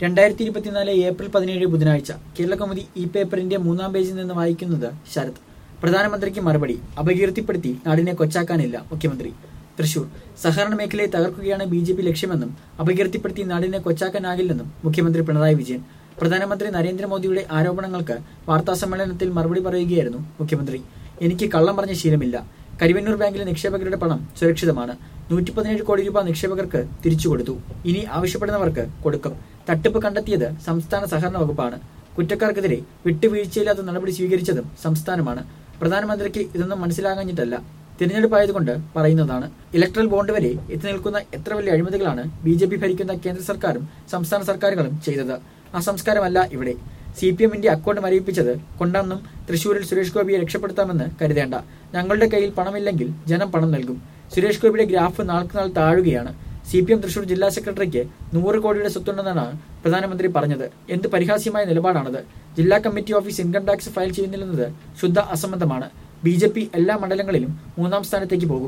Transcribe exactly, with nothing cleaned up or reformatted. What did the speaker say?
രണ്ടായിരത്തി ഇരുപത്തിനാല് ഏപ്രിൽ പതിനേഴ് ബുധനാഴ്ച കേരളകൗമുദി ഈ പേപ്പറിന്റെ മൂന്നാം പേജിൽ നിന്ന് വായിക്കുന്നത് ശരത്. പ്രധാനമന്ത്രിക്ക് മറുപടി. അപകീർത്തിപ്പെടുത്തി നാടിനെ കൊച്ചാക്കാനില്ല മുഖ്യമന്ത്രി. തൃശൂർ. സഹകരണ മേഖലയെ തകർക്കുകയാണ് ബി ജെ പി ലക്ഷ്യമെന്നും അപകീർത്തിപ്പെടുത്തി നാടിനെ കൊച്ചാക്കാനാകില്ലെന്നും മുഖ്യമന്ത്രി പിണറായി വിജയൻ. പ്രധാനമന്ത്രി നരേന്ദ്രമോദിയുടെ ആരോപണങ്ങൾക്ക് വാർത്താസമ്മേളനത്തിൽ മറുപടി പറയുകയായിരുന്നു മുഖ്യമന്ത്രി. എനിക്ക് കള്ളം പറഞ്ഞ ശീലമില്ല. കരിവെന്നൂർ ബാങ്കിലെ നിക്ഷേപകരുടെ പണം സുരക്ഷിതമാണ്. നൂറ്റി പതിനേഴ് കോടി രൂപ നിക്ഷേപകർക്ക് തിരിച്ചു കൊടുത്തു. ഇനി ആവശ്യപ്പെടുന്നവർക്ക് കൊടുക്കും. തട്ടിപ്പ് കണ്ടെത്തിയത് സംസ്ഥാന സഹകരണ വകുപ്പാണ്. കുറ്റക്കാർക്കെതിരെ വിട്ടുവീഴ്ചയില്ലാത്ത നടപടി സ്വീകരിച്ചതും സംസ്ഥാനമാണ്. പ്രധാനമന്ത്രിക്ക് ഇതൊന്നും മനസ്സിലാകാഞ്ഞിട്ടല്ല, തിരഞ്ഞെടുപ്പായതുകൊണ്ട് പറയുന്നതാണ്. ഇലക്ട്രൽ ബോണ്ട് വരെ എത്തി നിൽക്കുന്ന എത്ര വലിയ അഴിമതികളാണ് ബി ജെ പി ഭരിക്കുന്ന കേന്ദ്ര സർക്കാരും സംസ്ഥാന സർക്കാരുകളും ചെയ്തത്. ആ സംസ്കാരമല്ല ഇവിടെ. സി പി എമ്മിന്റെ അക്കൗണ്ട് മരവിപ്പിച്ചത് കൊണ്ടാണെന്നും തൃശൂരിൽ സുരേഷ് ഗോപിയെ രക്ഷപ്പെടുത്താമെന്ന് കരുതേണ്ട. ഞങ്ങളുടെ കയ്യിൽ പണമില്ലെങ്കിൽ ജനം പണം നൽകും. സുരേഷ് ഗോപിയുടെ ഗ്രാഫ് നാൾക്കുനാൾ താഴുകയാണ്. സി പി എം തൃശൂർ ജില്ലാ സെക്രട്ടറിക്ക് നൂറ് കോടിയുടെ സ്വത്തുണ്ടെന്നാണ് പ്രധാനമന്ത്രി പറഞ്ഞത്. എന്ത് പരിഹാസ്യമായ നിലപാടാണത്. ജില്ലാ committee office income tax file ചെയ്യുന്നില്ലെന്നത് ശുദ്ധ അസംബന്ധമാണ്. ബി ജെ പി എല്ലാ മണ്ഡലങ്ങളിലും മൂന്നാം സ്ഥാനത്തേക്ക് പോകും.